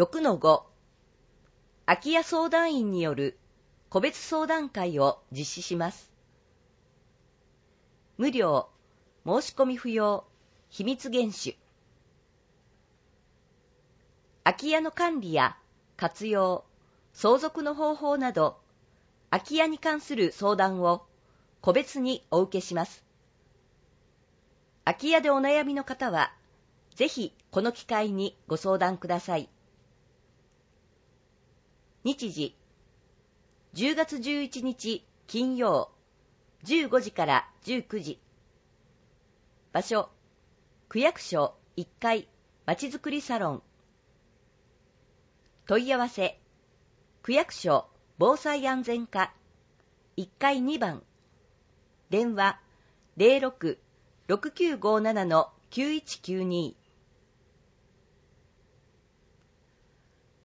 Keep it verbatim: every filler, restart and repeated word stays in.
ろくのご 空き家相談員による個別相談会を実施します。無料、申し込み不要、秘密厳守。空き家の管理や活用、相続の方法など、空き家に関する相談を個別にお受けします。空き家でお悩みの方は、ぜひこの機会にご相談ください。日時、じゅうがつじゅういちにち金曜、じゅうごじからじゅうくじ。場所、区役所いっかいまちづくりサロン。問い合わせ、区役所防災安全課いっかいにばん。電話 ゼロろく ろくきゅうごなな きゅういちきゅうに